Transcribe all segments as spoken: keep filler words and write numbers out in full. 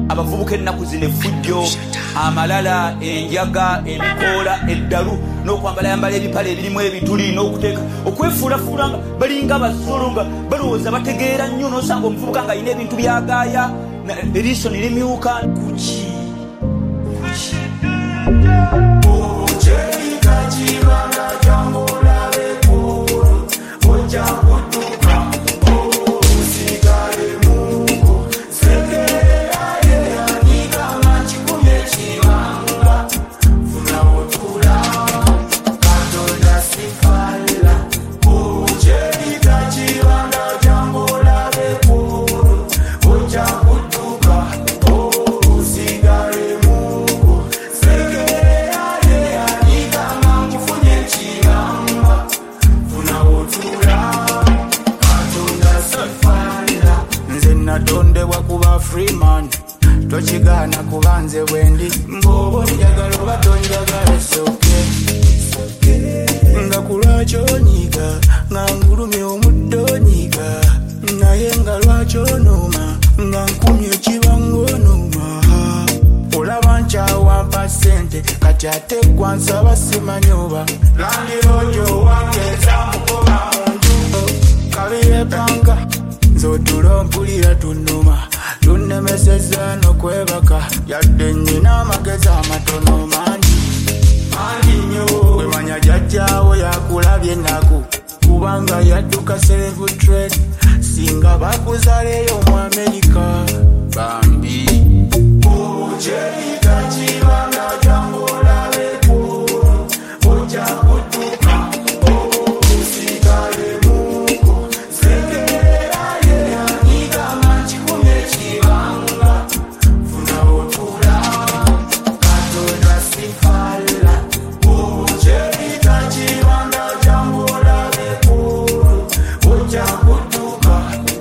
abavubuka ennaku zino effujjo amalala enjaga emikoola eddalu n'okwambala yambala ebipale ebirimu ebituli n'okuteeka okwefuulafuula nga balinga basolo nga balowooza bategeera nnyo n'osanga omuvubuka nga alina ebintu byagaaya eriiso ne limyuka kuki kuki Freeman tochigana kubanze bwendi mbobo njagala batonjagala soke nga kulwacho nyiga nga ngulumye omuddo nyiga naye nga lwacho noma nga nkumye kibango noma olaba nchawa pasente kati ate kwansaba simanyoba landirojo wangeza mukoba mundu kabiye panga nzotula mpulira tunuma tunnemeseza n'okwebaka yadde nnyina amagezi amatono mangi mangi nnyo wemanya jjajjaawo yakulabye ennaku kubanga yadduka self trade singa bakuzaleeyo mu Amerika bambi ojeyita kibanga jangu olabeko ojja kudduka osigale muko sekerera ye yanigama kikumye kibanga funa otula katonda sifala ojeyita kibanga jangu olabeko ojja kudduka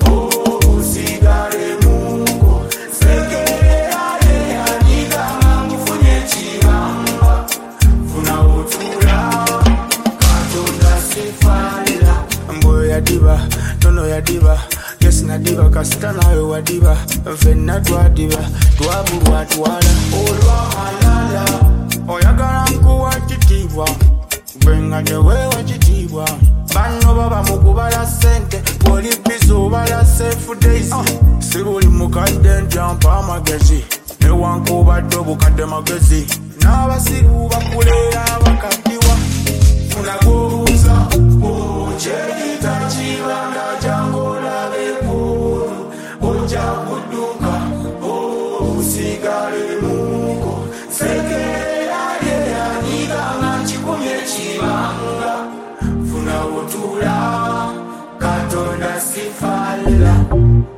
osigale muko sekerera ye yanigama kikumye kibanga funa otula katonda sifala mboyo yadiba tono yadiba yes nadiba kasita nawe wadiba fenna twadiba twabulwa twala olwa malala oyagala nkuwa kitibwa gwenga newewa kitibwa bano baba mukubala sente oli bizo bala safe days si buli mukadde njampa amagezi newankubadde obukadde magezi n'abasiru bakulera bakaddiwa funagobuuza ojeyita kibanga jangu olabeko ojja kudduka osigale muko sekerera ye yanigama kikumye kibanga funa otula katonda sifala